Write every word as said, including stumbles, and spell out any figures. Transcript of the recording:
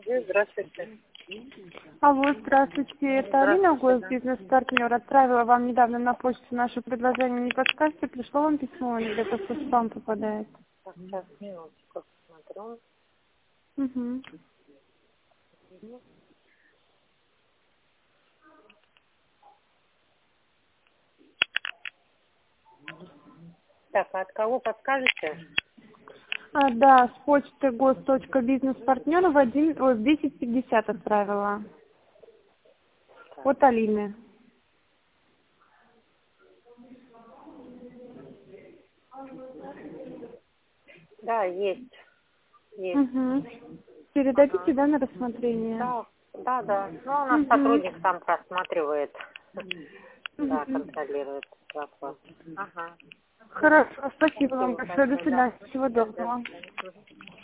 Здравствуйте. Алло, здравствуйте. Это Алина, госбизнес-партнер. Отправила вам недавно на почту наше предложение. Не подскажете, пришло вам письмо или где-то в спам попадает? Так, сейчас, минуточку, смотрю. Угу. Так, а от кого подскажете? А, да, с почты гос.бизнес-партнер в один, ой, в десять пятьдесят отправила. От Алины. Да, есть. Есть. Угу. Передадите, Ага. да, на рассмотрение? Да, да, да. Ну, у нас Угу. сотрудник там просматривает. Да, Угу. контролирует вопрос. Ага. Хорошо, спасибо вам Спасибо большое. До большое, да. свидания. Всего До доброго. свидания.